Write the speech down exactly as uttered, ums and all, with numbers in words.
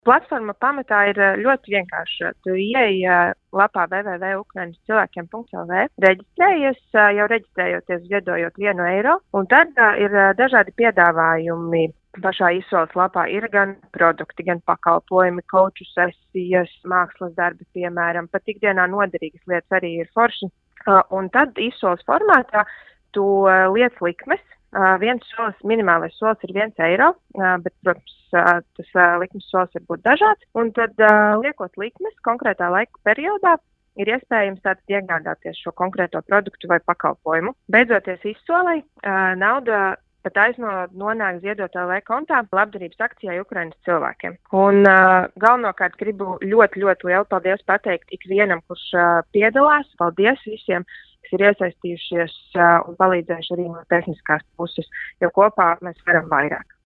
Platforma pamatā ir ļoti vienkārša. Tu ieej lapā w w w punkt ukrainas cilvēkiem punkt l v, reģistrējies, jau reģistrējoties ziedojot vienu eiro, un tad ir dažādi piedāvājumi. Pašā izsoles lapā ir gan produkti, gan pakalpojumi, kauču sesijas, mākslas darbi, piemēram, pat ikdienā noderīgas lietas arī ir forši. Un tad izsoles formātā tu liec likmes. Uh, viens solis, minimālais solis ir viens eiro, uh, bet, protams, uh, tas uh, likmes solis var būt dažāds. Un tad, uh, liekot likmes konkrētā laika periodā, ir iespējams tātad iegādāties šo konkrēto produktu vai pakalpojumu. Beidzoties izsolei, uh, nauda pat aiznod nonāk ziedotāju vai kontā labdarības akcijai Ukrainas cilvēkiem. Un uh, galvenokārt gribu ļoti, ļoti lielu paldies pateikt ikvienam, kurš uh, piedalās. Paldies visiem, kas ir iesaistījušies uh, un palīdzējuši arī no tehniskās puses, jo kopā mēs varam vairāk.